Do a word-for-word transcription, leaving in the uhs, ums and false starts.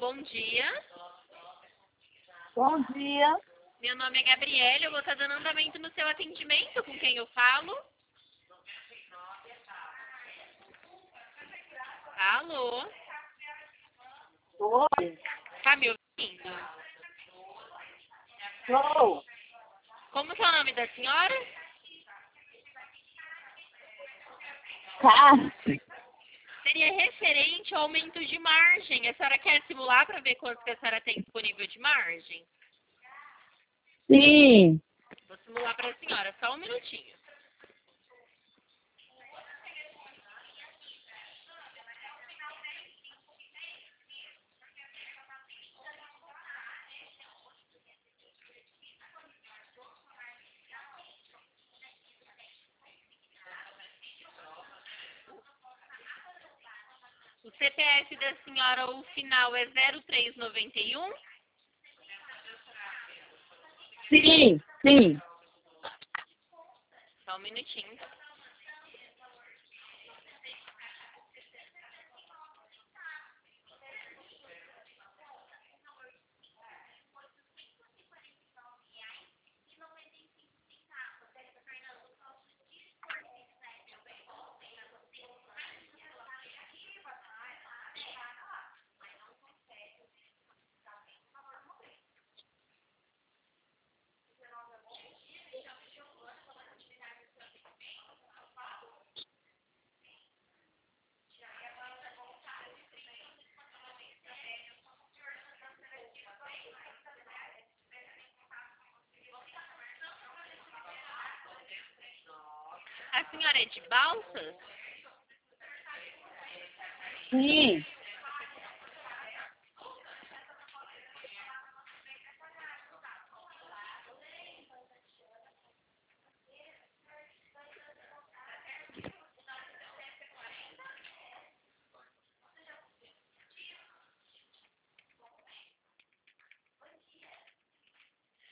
bom dia. Bom dia. Meu nome é Gabriela, eu vou estar dando andamento no seu atendimento. Com quem eu falo? Alô? Oi. Tá me ouvindo? Sou. Como que é o nome da senhora? Cássio. Seria referente ao aumento de margem. A senhora quer simular para ver quanto que a senhora tem disponível de margem? Sim. Vou simular para a senhora, só um minutinho. O C P F da senhora, o final é zero três noventa e um. Sim, sim. Só um minutinho. A senhora é de Balsas? Sim.